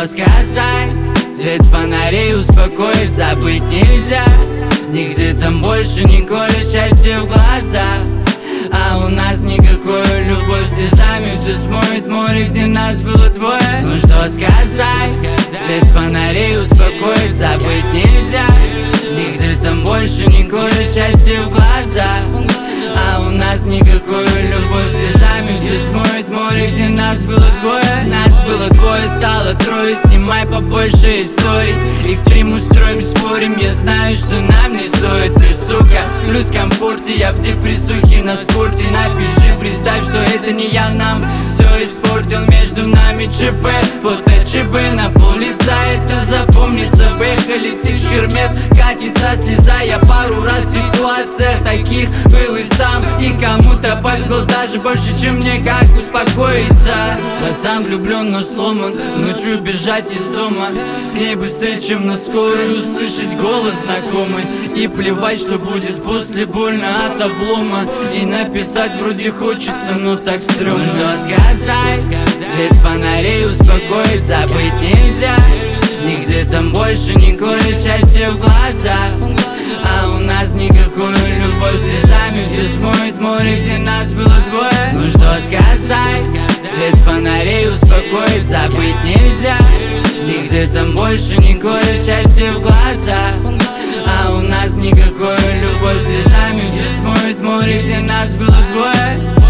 что сказать? Свет фонарей успокоит, забыть нельзя. Нигде там больше не колет счастье в глазах. А у нас никакой любовь слезами все смоет море, где нас было двое. Ну что сказать? Свет фонарей успокоит, забыть нельзя. Нигде там больше не колет счастье в глазах. А у нас никакой любовь слезами все смоет море, где нас было двое. Нас было двое, стало трое, снимай побольше историй. Экстрим устроим, спорим, я знаю, что нам не стоит. Ты, сука, плюс в комфорте, я в депрессухе на спорте. Напиши, представь, что это не я нам все испортил. Между нами ЧП, фото ЧБ на пол лица, это запомнится. Бэха летит чермет, катится слеза. Я пару раз в ситуациях таких был и сам. И кому-то повезло даже больше, чем мне, как успокоиться. Пацан влюблен, но сломан, ночью бежать из дома. К ней быстрее, чем на скорую, услышать голос знакомый. И плевать, что будет после, больно от облома. И написать вроде хочется, но так стрёмно. Ну что сказать? Свет фонарей успокоит, забыть нельзя. Нигде там больше не колет счастье в глазах. А у нас никакой любовь слезами все смоет море, где нас было двое. Ну что сказать? Свет фонарей успокоит, забыть нельзя. Нигде там больше не колет счастье в глазах. А у нас никакой любовь слезами все смоет море, где нас было двое.